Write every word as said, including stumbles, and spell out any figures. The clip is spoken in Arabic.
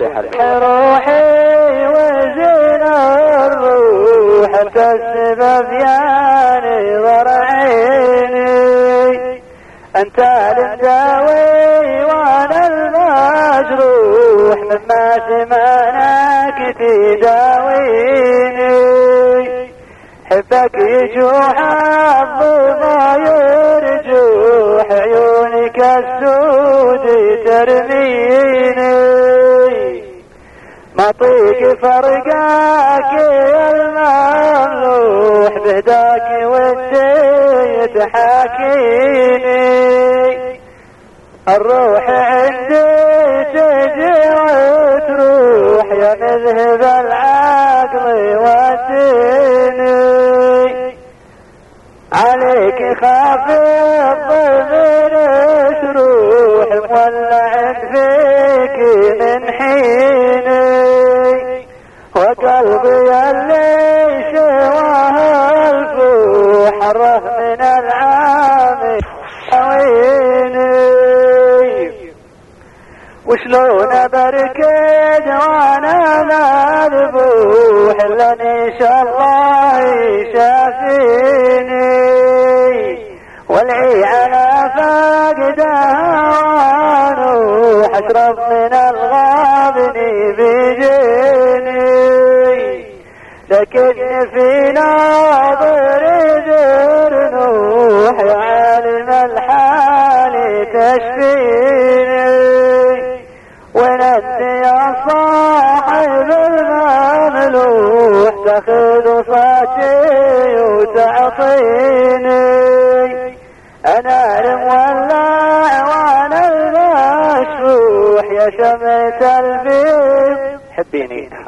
روحي وزين الروح انت السبب يعني ضرعيني، انت المداوي وانا المجروح مما سمعناك تداويني. حبك يجوح الظما يرجوح عيونك السود ترميني، ما طيق فرقاك يا المملوح بهداك ودي تحاكيني. الروح عندي تجي وتروح يا مذهب العقل والديني، عليك خاف الضمير تروح مولع فيك من حيني، وقلبي اللي شواه الفوح حره من العام ويني. وشلون بركد وانا مذبوح لاني شاء الله شافيني، والعي على فاقدها وانوح اشرب من الغابني بيجيني. لكن في ناظر ذرنوح يا عالم الحال تشفيني، وين انت يا صاحب المملوح تاخذ صاتي وتعطيني. انا المولع وانا المشفوح يا شمعة البيض حبيني.